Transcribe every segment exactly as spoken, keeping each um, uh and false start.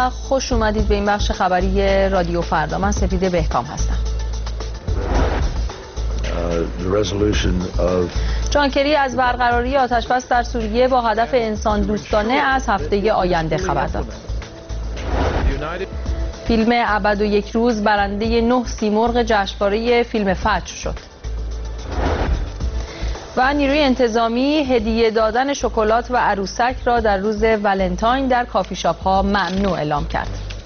و خوش اومدید به این بخش خبری رادیو فردا. من سپیده بهکام هستم. جان کری از برقراری آتش‌بس در سوریه با هدف انسان دوستانه از هفته آینده خبر داد. فیلم ابد و یک روز برنده نه سیمرغ جشنواره فیلم فجر شد. و نیروی انتظامی هدیه دادن شکلات و عروسک را در روز ولنتاین در کافی شاپ ها ممنوع اعلام کرد.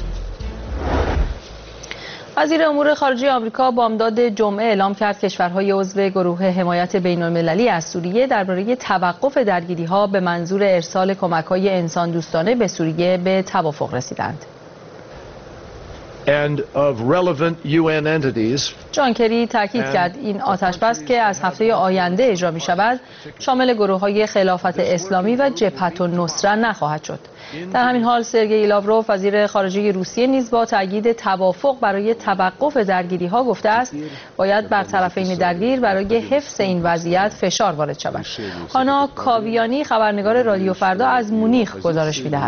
وزیر امور خارجه آمریکا بامداد جمعه اعلام کرد کشورهای عضو گروه حمایت بین‌المللی از سوریه درباره توقف درگیری‌ها به منظور ارسال کمک‌های انسان دوستانه به سوریه به توافق رسیدند. and of relevant U N entities. جان کری تاکید کرد این آتش‌بس که از هفته آینده اجرا می شود شامل گروه‌های خلافت اسلامی و جبهت النصره نخواهد شد. در همین حال سرگئی لاوروف وزیر خارجه روسیه نیز با تأکید توافق برای توقف درگیری‌ها گفته است باید بر طرفین درگیر برای حفظ این وضعیت فشار وارد شود. هانا کاویانی خبرنگار رادیو فردا از مونیخ گزارش می‌دهد.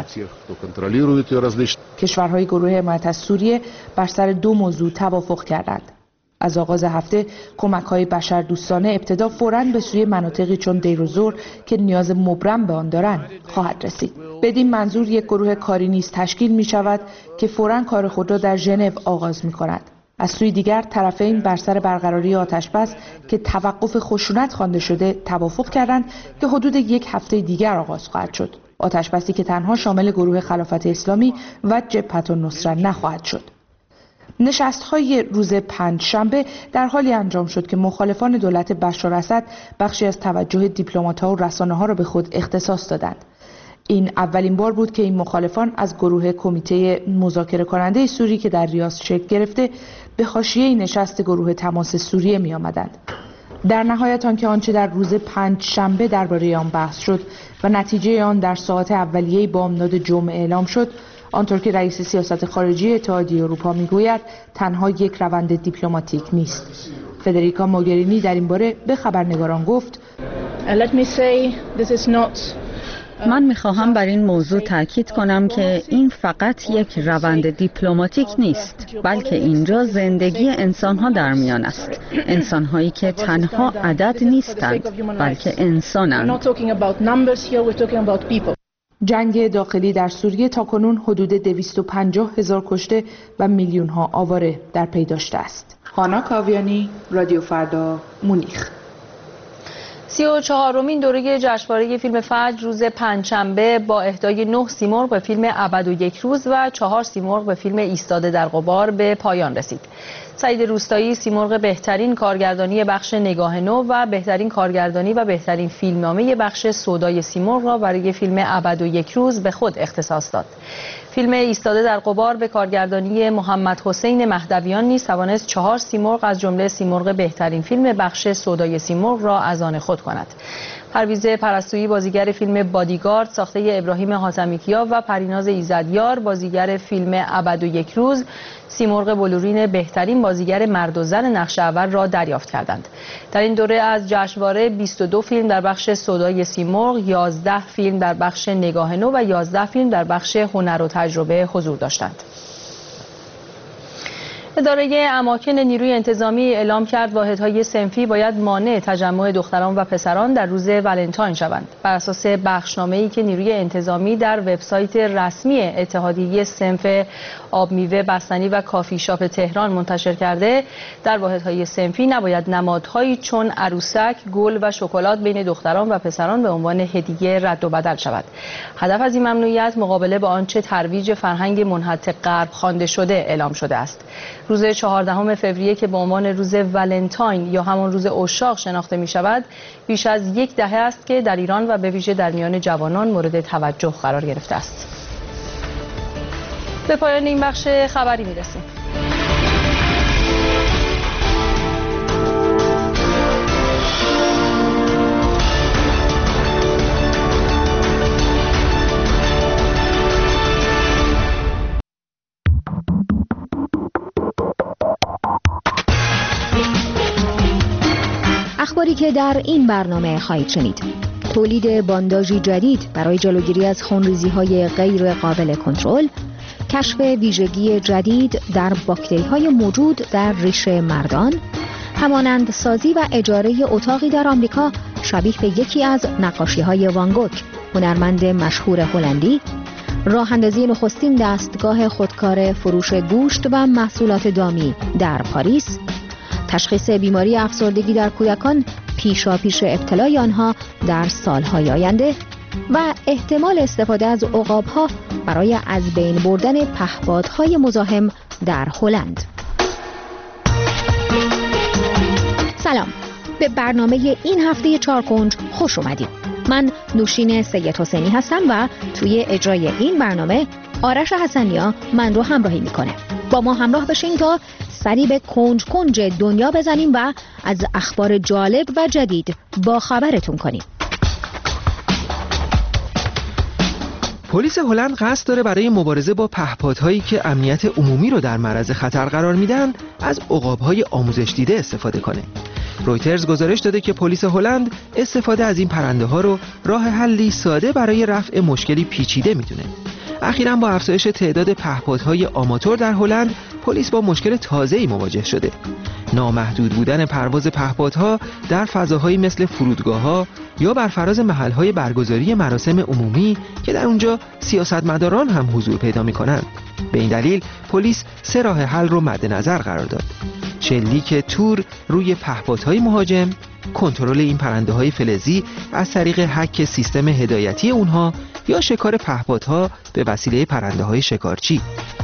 کشورهای گروه حمایت از سوریه بر سر دو موضوع توافق کردند. از آغاز هفته کمک‌های بشردوستانه ابتدا فوراً به سوی مناطقی چون دیر و زور که نیاز مبرم به آن دارند خواهد رسید. بدین منظور یک گروه کاری نیز تشکیل می شود که فوراً کار خود را در ژنو آغاز می کند. از سوی دیگر طرفین بر سر برقراری آتش‌بس که توقف خشونت خوانده شده توافق کردند که حدود یک هفته دیگر آغاز خواهد شد. آتش‌بسی که تنها شامل گروه خلافت اسلامی و جبهت النصره نخواهد شد. نشست‌های روز پنجشنبه در حالی انجام شد که مخالفان دولت بشار اسد بخشی از توجه دیپلمات‌ها و رسانه‌ها را به خود اختصاص دادند. این اولین بار بود که این مخالفان از گروه کمیته مذاکره کننده سوری که در ریاض شکل گرفته به حاشیه نشست گروه تماس سوریه می آمدند. در نهایت آنکه آنچه در روز پنجشنبه درباره آن بحث شد و نتیجه آن در ساعات اولیه بامداد جمعه اعلام شد، آنطور که رئیس سیاست خارجی اتحادیه اروپا میگوید تنها یک روند دیپلماتیک نیست. فدریکا موگرینی در این باره به خبرنگاران گفت: من میخواهم بر این موضوع تاکید کنم که این فقط یک روند دیپلماتیک نیست، بلکه اینجا زندگی انسانها در میان است. انسانهایی که تنها عدد نیستند بلکه انسانند. جنگ داخلی در سوریه تاکنون حدود دویست و پنجاه هزار کشته و میلیون ها آواره در پی داشته است. هانا کاویانی، رادیو فردا، مونیخ. سی و چهارمین دوره جشنواره فیلم فجر روز پنجشنبه با اهدای نه سیمرغ به فیلم ابد و یک روز و چهار سیمرغ به فیلم ایستاده در غبار به پایان رسید. سعید روستایی سیمرغ بهترین کارگردانی بخش نگاه نو و بهترین کارگردانی و بهترین فیلمنامه بخش سودای سیمرغ را برای فیلم ابد و یک روز به خود اختصاص داد. فیلم ایستاده در غبار به کارگردانی محمد حسین مهدویان نیز توانست چهار سیمرغ از جمله سیمرغ بهترین فیلم بخش سودای سیمرغ را از آن خود کند. پرویزه پرستویی بازیگر فیلم بادیگارد ساخته ابراهیم حاتمیکیا و پریناز ایزدیار بازیگر فیلم ابد و یک روز سیمرغ بلورین بهترین بازیگر مرد و زن نقش اول را دریافت کردند. در این دوره از جشنواره بیست و دو فیلم در بخش سودای سیمرغ، یازده فیلم در بخش نگاه نو و یازده فیلم در بخش هنر و تجربه حضور داشتند. اداره اماکن نیروی انتظامی اعلام کرد واحدهای صنفی باید مانع تجمع دختران و پسران در روز ولنتاین شوند. بر اساس بخشنامه‌ای که نیروی انتظامی در وبسایت رسمی اتحادیه صنف آب میوه، بستنی و کافی شاپ تهران منتشر کرده، در واحدهای صنفی نباید نمادهایی چون عروسک، گل و شکلات بین دختران و پسران به عنوان هدیه رد و بدل شود. هدف از این ممنوعیت مقابله با آنچه ترویج فرهنگ منحط غرب خوانده شده اعلام شده است. روز چهاردهم فوریه که به عنوان روز ولنتاین یا همان روز عشاق شناخته می شود، بیش از یک دهه است که در ایران و به ویژه در میان جوانان مورد توجه قرار گرفته است. به پایان این بخش خبری می رسیم. اخباری که در این برنامه خواهید شنید: تولید بانداژی جدید برای جلوگیری از خونریزی‌های غیر قابل کنترل، کشف ویژگی جدید در باکتری‌های موجود در ریشه مردان، همانند سازی و اجاره اتاقی در آمریکا شبیه به یکی از نقاشی‌های وان گوگ، هنرمند مشهور هلندی، راه اندازی نخستین دستگاه خودکار فروش گوشت و محصولات دامی در پاریس، تشخیص بیماری افسردگی در کودکان پیشاپیش ابتلای آنها در سالهای آینده و احتمال استفاده از عقاب‌ها برای از بین بردن پهپادهای مزاحم در هلند. سلام، به برنامه این هفته چارکنج خوش اومدید. من نوشین سید حسینی هستم و توی اجرای این برنامه آرش حسنیا من رو همراهی میکنه. با ما همراه بشین تا سری به کنج کنج دنیا بزنیم و از اخبار جالب و جدید با خبرتون کنیم. پلیس هلند قصد داره برای مبارزه با پهپادهایی که امنیت عمومی رو در معرض خطر قرار میدن از عقاب‌های آموزش دیده استفاده کنه. رویترز گزارش داده که پلیس هلند استفاده از این پرنده ها رو راه حلی ساده برای رفع مشکلی پیچیده میدونه. اخیراً با افزایش تعداد پهپادهای آماتور در هلند، پلیس با مشکل تازه‌ای مواجه شده. نامحدود بودن پرواز پهپادها در فضاهایی مثل فرودگاه‌ها یا بر فراز محل‌های برگزاری مراسم عمومی که در اونجا سیاستمداران هم حضور پیدا می‌کنند. به این دلیل پلیس سه راه حل رو مد نظر قرار داد: شلیک تور روی پهپادهای مهاجم، کنترل این پرنده‌های فلزی از طریق هک سیستم هدایتی اونها یا شکار پهپادها به وسیله پرنده‌های شکارچی.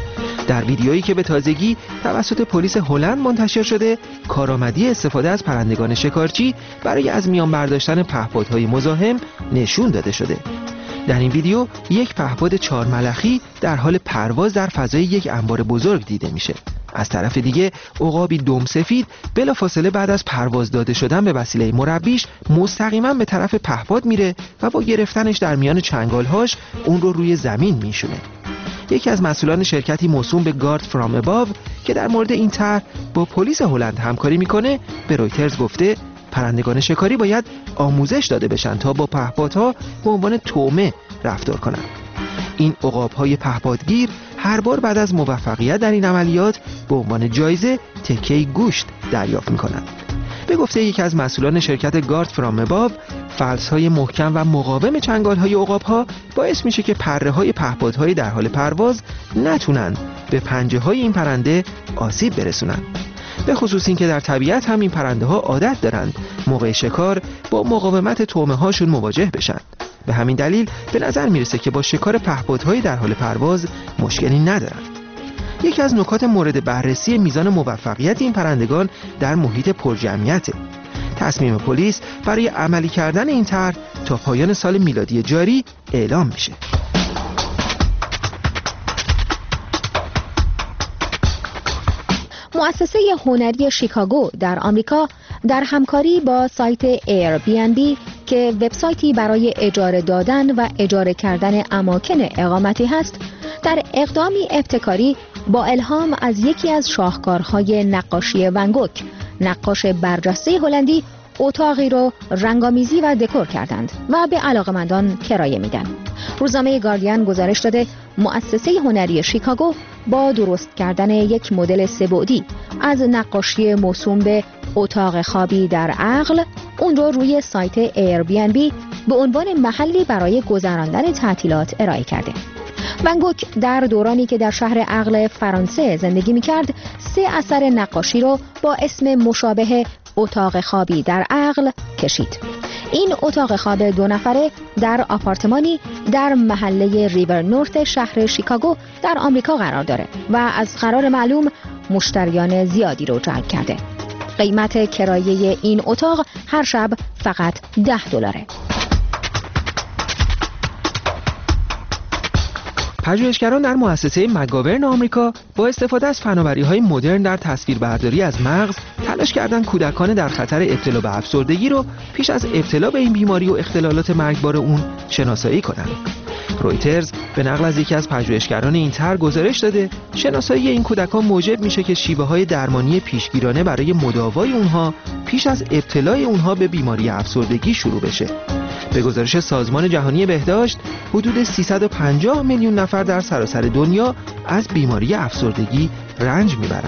در ویدیویی که به تازگی توسط پلیس هلند منتشر شده، کارآمدی استفاده از پرندگان شکارچی برای از میان برداشتن پهپادهای مزاحم نشون داده شده. در این ویدیو یک پهپاد چهار ملخی در حال پرواز در فضای یک انبار بزرگ دیده میشه. از طرف دیگه عقابی دم سفید بلافاصله بعد از پرواز داده شدن به وسیله مربیش مستقیما به طرف پهپاد میره و با گرفتنش در میان چنگالهاش اون رو روی زمین میشونه. یکی از مسئولان شرکتی موسوم به گارد فرام اباو که در مورد این طرح با پلیس هلند همکاری میکنه به رویترز گفته پرندگان شکاری باید آموزش داده بشن تا با پهپادها به عنوان طعمه رفتار کنند. این عقاب‌های پهپادگیر هر بار بعد از موفقیت در این عملیات به عنوان جایزه تکه‌ای گوشت دریافت می‌کنند. به گفته یکی از مسئولان شرکت گارد فرام اباو، فلس‌های محکم و مقاوم چنگال‌های عقاب‌ها باعث میشه که پره‌های پهپادهای در حال پرواز نتونن به پنجه‌های این پرنده آسیب برسونن. به خصوص این که در طبیعت هم این پرنده‌ها عادت دارند موقع شکار با مقاومت طعمه‌هاشون مواجه بشن. به همین دلیل به نظر میرسه که با شکار پهپادهای در حال پرواز مشکلی ندارن. یکی از نکات مورد بررسی میزان موفقیت این پرندگان در محیط پرجمعیته. تصمیم پلیس برای عملی کردن این طرح تا پایان سال میلادی جاری اعلام میشه. مؤسسه هنری شیکاگو در آمریکا در همکاری با سایت ایر بی ان بی که وبسایتی برای اجاره دادن و اجاره کردن اماکن اقامتی هست، در اقدامی ابتکاری با الهام از یکی از شاهکارهای نقاشی وان گوگ، نقاش برجسته هلندی، اتاقی رو رنگامیزی و دکور کردند و به علاقمندان کرایه میدن. روزنامه گاردین گزارش داده مؤسسه هنری شیکاگو با درست کردن یک مدل سه‌بعدی از نقاشی موسوم به اتاق خوابی در عقل، اون رو روی سایت ایر بی ان بی به عنوان محلی برای گذراندن تعطیلات ارائه کرده. وان گوگ در دورانی که در شهر عقل فرانسه زندگی می‌کرد، سه اثر نقاشی رو با اسم مشابه اتاق خوابی در عقل کشید. این اتاق خواب دو نفره در آپارتمانی در محله ریور نورت شهر شیکاگو در آمریکا قرار داره و از قرار معلوم مشتریان زیادی رو جلب کرده. قیمت کرایه این اتاق هر شب فقط ده دلاره. پژوهشگران در مؤسسه مگاورن آمریکا با استفاده از فناوری‌های مدرن در تصویربرداری از مغز تلاش کردند کودکان در خطر ابتلا به افسردگی رو پیش از ابتلا به این بیماری و اختلالات مرگبار اون شناسایی کنند. رویترز به نقل از یکی از پژوهشگران این طرح گزارش داده شناسایی این کودکان موجب میشه که شیوه‌های درمانی پیشگیرانه برای مداوای اونها پیش از ابتلای اونها به بیماری افسردگی شروع بشه. به گزارش سازمان جهانی بهداشت، حدود سیصد و پنجاه میلیون نفر در سراسر دنیا از بیماری افسردگی رنج میبرند.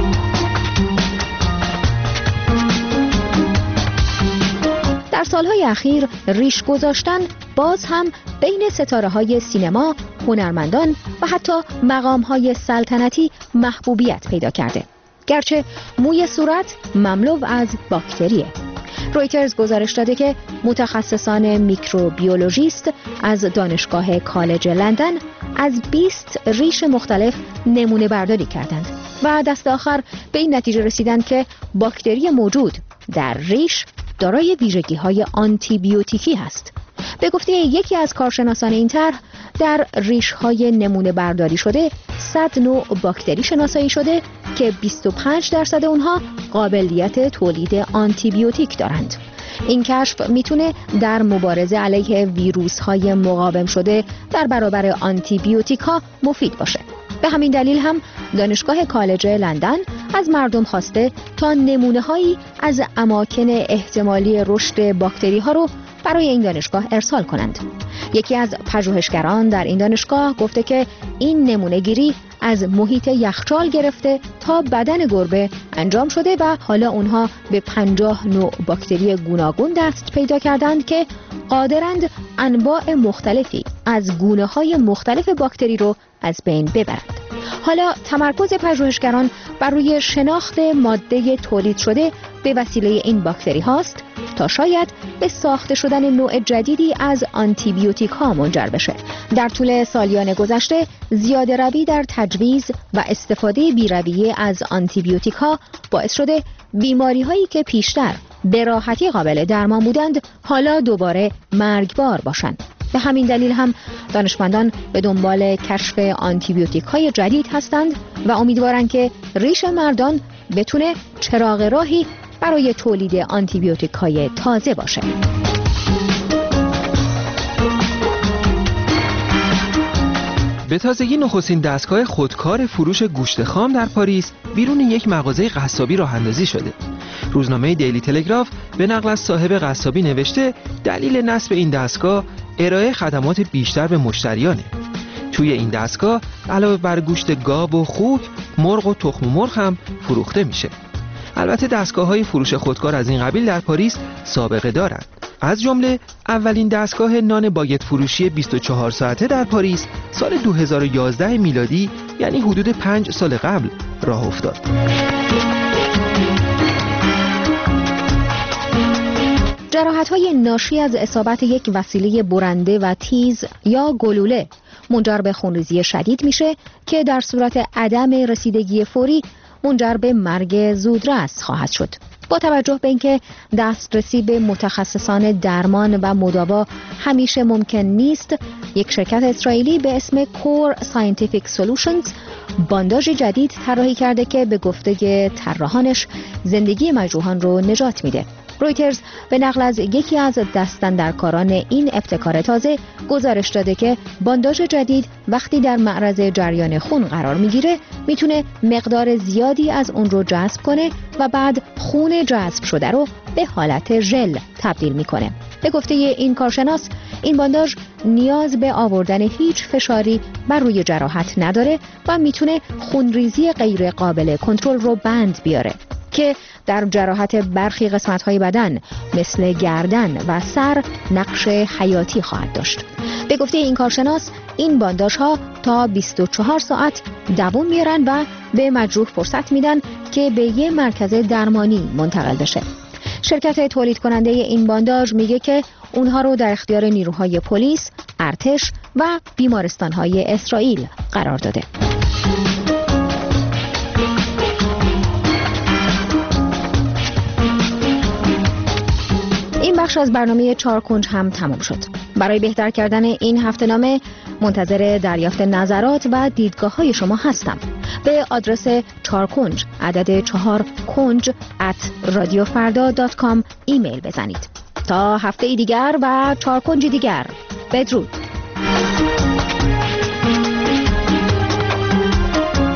در سالهای اخیر ریش گذاشتن باز هم بین ستاره‌های سینما، هنرمندان و حتی مقام‌های سلطنتی محبوبیت پیدا کرده. گرچه موی صورت مملو از باکتریه. رویترز گزارش داده که متخصصان میکروبیولوژیست از دانشگاه کالج لندن از بیست ریش مختلف نمونه برداری کردند و دست آخر به این نتیجه رسیدند که باکتری موجود در ریش دارای ویژگی‌های آنتیبیوتیکی هست. به گفته یکی از کارشناسان این طرح، در ریش‌های نمونه برداری شده صد نوع باکتری شناسایی شده که بیست و پنج درصد اونها قابلیت تولید آنتیبیوتیک دارند. این کشف میتونه در مبارزه علیه ویروس‌های مقاوم شده در برابر آنتیبیوتیک ها مفید باشه. به همین دلیل هم دانشگاه کالج لندن از مردم خواسته تا نمونه‌هایی از اماکن احتمالی رشد باکتری ها رو برای این دانشگاه ارسال کنند. یکی از پژوهشگران در این دانشگاه گفته که این نمونه گیری از محیط یخچال گرفته تا بدن گربه انجام شده و حالا اونها به پنجاه نوع باکتری گوناگون دست پیدا کردند که قادرند انواع مختلفی از گونه‌های مختلف باکتری رو از بین ببرند. حالا تمرکز پژوهشگران بر روی شناخت ماده تولید شده به وسیله این باکتری هاست تا شاید به ساخته شدن نوع جدیدی از آنتیبیوتیک ها منجر بشه. در طول سالیان گذشته زیاده روی در تجویز و استفاده بی‌رویه از آنتیبیوتیک ها باعث شده بیماری هایی که پیشتر به راحتی قابل درمان بودند حالا دوباره مرگبار باشند. به همین دلیل هم دانشمندان به دنبال کشف آنتیبیوتیک های جدید هستند و امیدوارند که ریش مردان بتونه چراغ راهی برای تولید آنتیبیوتیک های تازه باشه. به تازگی نخستین دستگاه خودکار فروش گوشت خام در پاریس بیرون یک مغازه قصابی راه اندازی شده. روزنامه دیلی تلگراف به نقل از صاحب قصابی نوشته دلیل نصب این دستگاه ارائه خدمات بیشتر به مشتریانه. توی این دستگاه علاوه بر گوشت گاو و خوک، مرغ و تخم مرغ هم فروخته میشه. البته دستگاه‌های فروش خودکار از این قبیل در پاریس سابقه دارند. از جمله اولین دستگاه نان باگت فروشی بیست و چهار ساعته در پاریس سال دو هزار و یازده میلادی، یعنی حدود پنج سال قبل راه افتاد. جراحت‌های ناشی از اصابت یک وسیله برنده و تیز یا گلوله منجر به خونریزی شدید میشه که در صورت عدم رسیدگی فوری منجر به مرگ زودرس خواهد شد. با توجه به اینکه دسترسی به متخصصان درمان و مداوا همیشه ممکن نیست، یک شرکت اسرائیلی به اسم کور ساینتیفیک سولوشنز بانداژ جدید طراحی کرده که به گفته طراحانش زندگی مجروحان رو نجات میده. رویترز به نقل از یکی از دستاندرکاران این ابتکار تازه گزارش داده که بانداژ جدید وقتی در معرض جریان خون قرار میگیره میتونه مقدار زیادی از اون رو جذب کنه و بعد خون جذب شده رو به حالت ژل تبدیل میکنه. به گفته این کارشناس این بانداژ نیاز به آوردن هیچ فشاری بر روی جراحت نداره و میتونه خونریزی غیر قابل کنترل رو بند بیاره که در جراحت برخی قسمت‌های بدن مثل گردن و سر نقش حیاتی خواهد داشت. به گفته این کارشناس این بانداژها تا بیست و چهار ساعت دوام میارن و به مجروح فرصت میدن که به یه مرکز درمانی منتقل بشه. شرکت تولید کننده این بانداژ میگه که اونها رو در اختیار نیروهای پلیس، ارتش و بیمارستان‌های اسرائیل قرار داده. این بخش از برنامه چهار کنج هم تمام شد. برای بهتر کردن این هفته‌نامه منتظر دریافت نظرات و دیدگاه‌های شما هستم. به آدرس چهار کنج عدد چهار کنج ات رادیو فردا دات کام ایمیل بزنید. تا هفته دیگر و چهار کنج دیگر، بدرود.